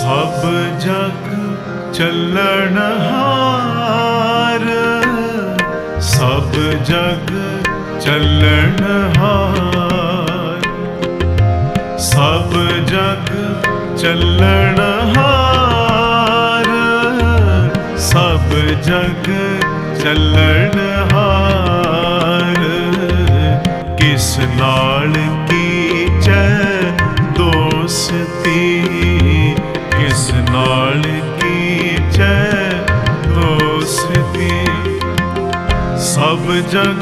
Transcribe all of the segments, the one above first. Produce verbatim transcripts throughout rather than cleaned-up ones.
ਸਭ ਜਗ ਚੱਲਣਹਾਰ, ਸਭ ਜਗ ਚੱਲਣਹਾਰ, ਸਭ ਜਗ ਚੱਲਣਹਾਰ, ਸਭ ਜਗ ਚੱਲਣਹਾਰ। ਕਿਸ ਨਾਲ ਕੀਚੈ ਦੋਸਤੀ, ਕਿਸ ਨਾਲ ਕੀਚੈ ਦੋਸਤੀ। ਸਭ ਜਗ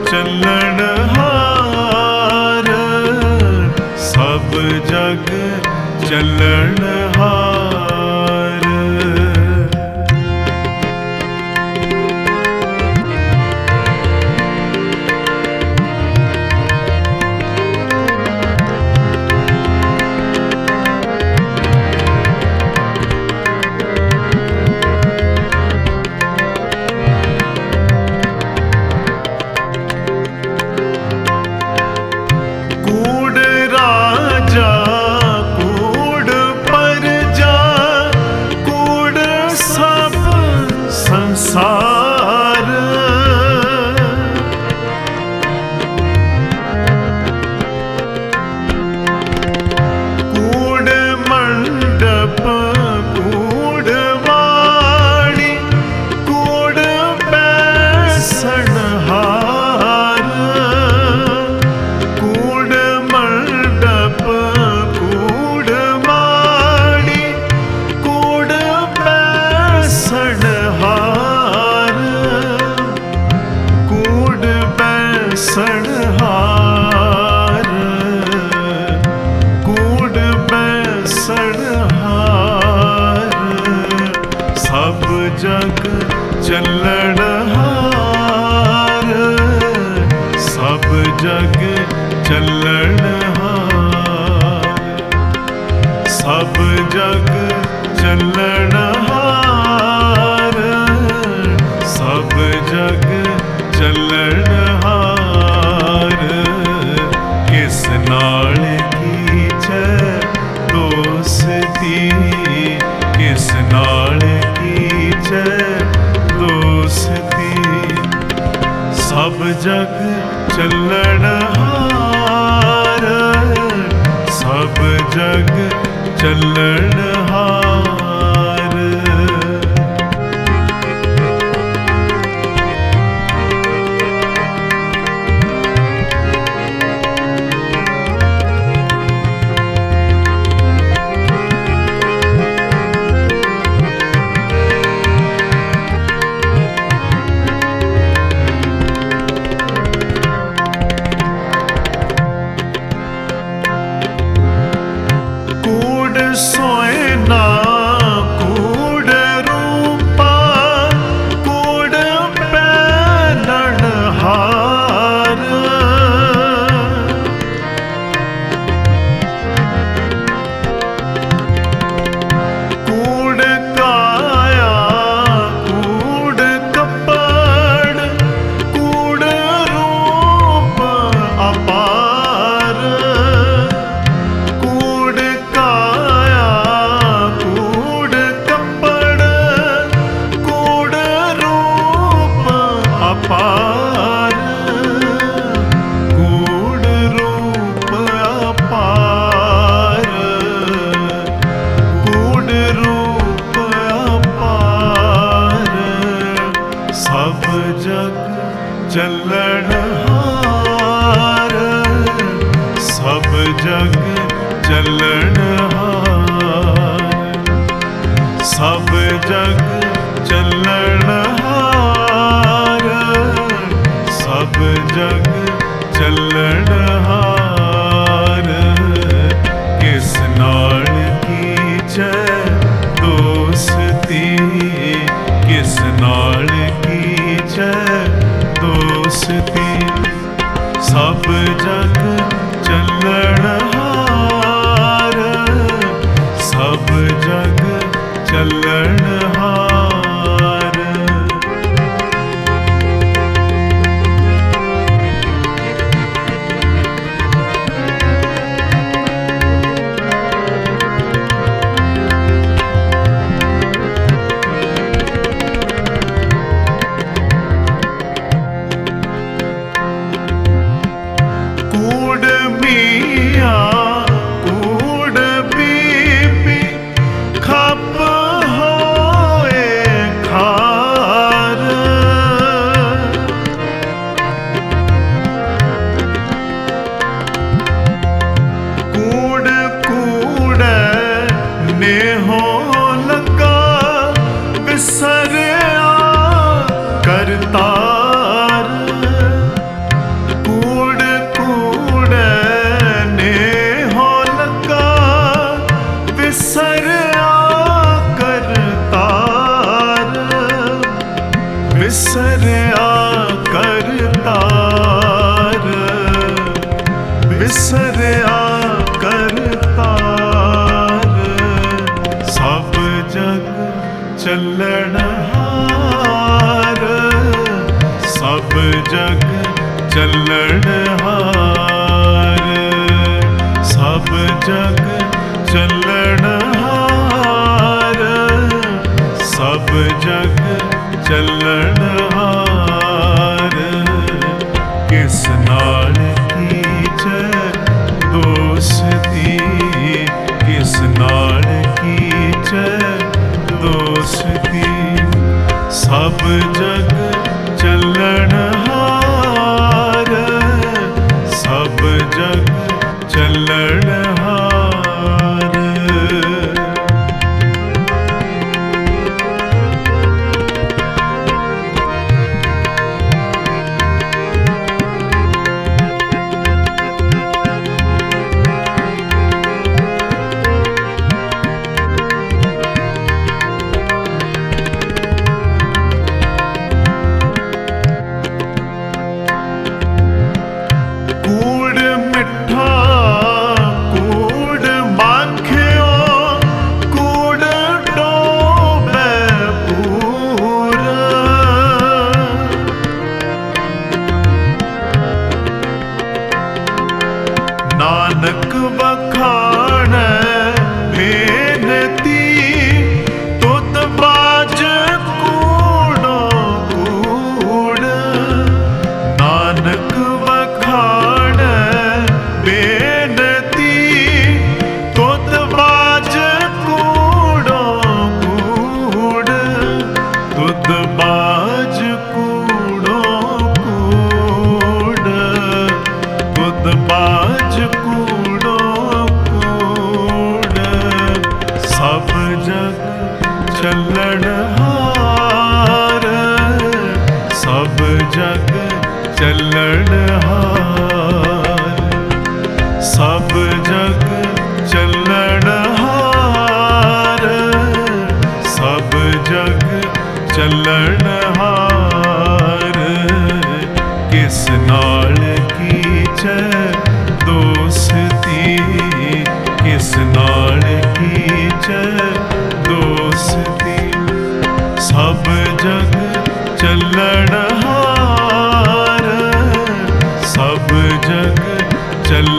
ਚੱਲਣਹਾਰ, ਸਭ ਜਗ ਚੱਲਣਹਾਰ। ਜਗ ਚੱਲਣਹਾਰ, ਸਭ ਜਗ ਚੱਲਣਹਾਰ, ਸਭ ਜਗ ਚੱਲਣਹਾਰ, ਸਭ ਜਗ ਚੱਲਣਹਾਰ। ਕਿਸ ਨਾਲ ਕੀਚੈ ਦੋਸਤੀ, ਕਿਸ ਨਾਲ ਕੀਚੈ ਦੋਸਤੀ। ਸਭ ਜਗ ਚੱਲਣਹਾਰ, ਸਭ ਜਗ ਚੱਲਣਹਾਰ। ਸੋਏ ਨਾ ਕੂੜ ਰੂਪਾ, ਕੂੜ ਪਹਿਨਣਹਾਰ। ਕੂੜ ਕਾਇਆ, ਕੂੜ ਕੱਪੜ, ਕੂੜ ਰੂਪ ਅਪਾਰ। ਕੂੜ ਅਪਾਰ, ਕੂੜ ਰੂਪ ਅਪਾਰ, ਕੂੜ ਰੂਪ ਅਪਾਰ। ਸਭ ਜਗ ਚੱਲਣਹਾਰ, ਸਭ ਜਗ ਚੱਲਣਹਾਰ, ਸਭ ਜਗ ਚੱਲਣਹਾਰ, ਸਭ ਜਗ ਚੱਲਣਹਾਰ। ਕਿਸ ਨਾਲ ਕੀਚੈ ਦੋਸਤੀ, ਕਿਸ ਨਾਲ ਕੀਚੈ ਦੋਸਤੀ। ਸਭ ਜਗ ਚੱਲਣਹਾਰ, ਸਭ ਜਗ ਚੱਲਣਹਾਰ। जग चलनहार, सब जग चलनहार, सब जग चलनहार। किस नाल कीजै दोस्ती, किस नाल कीजै दोस्ती। सब जग चलनहार, सब जग चलनहार। नानक बखानै बेनती, तुत बाज कूड़ो कूड़। नानक बखानै बेनती, तुत बाज कूड़ो कूड़। तुत बाज कूड़ो कूड़, तुत बाज कूड़ो कूड़। सब जग चलनहार, सब जग चलनहार, सब जग चलनहार, सब जग चलनहार। किस नाल कीजै दोस्ती, किस नाल कीजै दोस्ती। सब जग चलनहार, सब जग चल